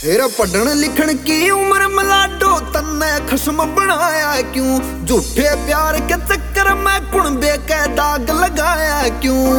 तेरा पढ़न लिखण की उम्र मलाडो तन्ने खस्म बनाया क्यों? झूठे प्यार के चक्कर में कुणबे के दाग लगाया क्यों?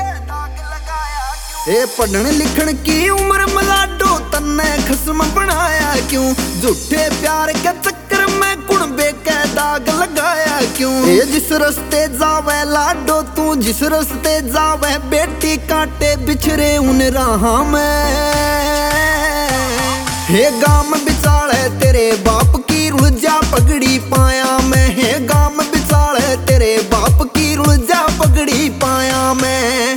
ए पढ़न लिखण की उम्र मलाडो तन्ने खस्म बनाया क्यों? झूठे प्यार के चक्कर में कुणबे के दाग लगाया क्यों? ए जिस रस्ते जावे लाडो तू, जिस रस्ते जावे बेटी काटे बिछरे उन राह में। हे गाम बिचाल है तेरे बाप की रुलझा पगड़ी पाया मैं। हे गाम बिचाल है तेरे बाप की रुलझा पगड़ी पाया मैं।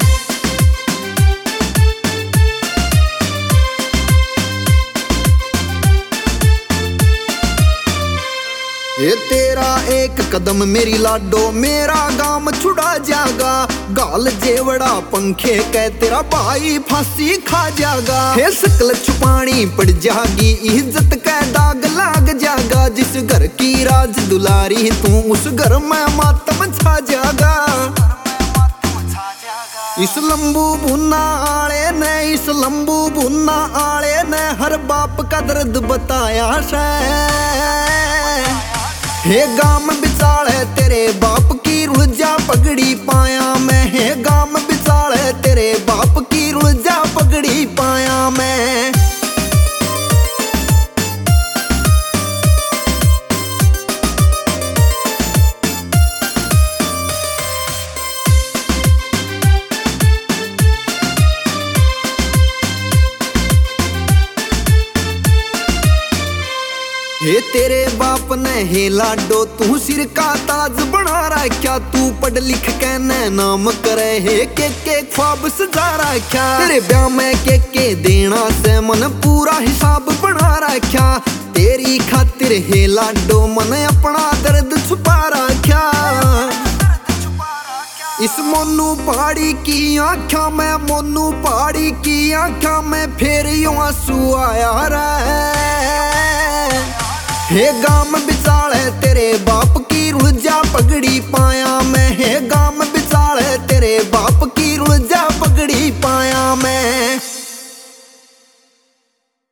ये तेरा एक कदम मेरी लाडो मेरा गाम छुड़ा जागा। गाल जेवड़ा पंखे कह तेरा भाई फांसी खा जागा। हे शकल छुपानी पड़ जागी इज्जत का दाग लाग जागा। जिस घर की राज दुलारी तू उस घर में मातम छा जागा। इस लंबू भुन्ना आले ने, इस लंबू भुन्ना आले ने हर बाप का दर्द बताया से। हे गाम बिचाल है तेरे बाप की रुलझा पगड़ी पाया मैं। हे गाम बिचाल है तेरे बाप की रुलझा पगड़ी पाया मैं। हे तेरे बाप ने हे लाडो तू सिर का ताज बना रखा। तू पढ़ लिख के ने नाम करे हे के ख्वाब सजा रखा। तेरे ब्याह में के देना से मन पूरा हिसाब बना रखा। तेरी खातिर हे लाडो मन अपना दर्द छुपा रखा। इस मोनू पहाड़ी की आँखा में, मोनू पहाड़ी की आँखा में फिर यूं आंसू आया रे। हे गाम बिचा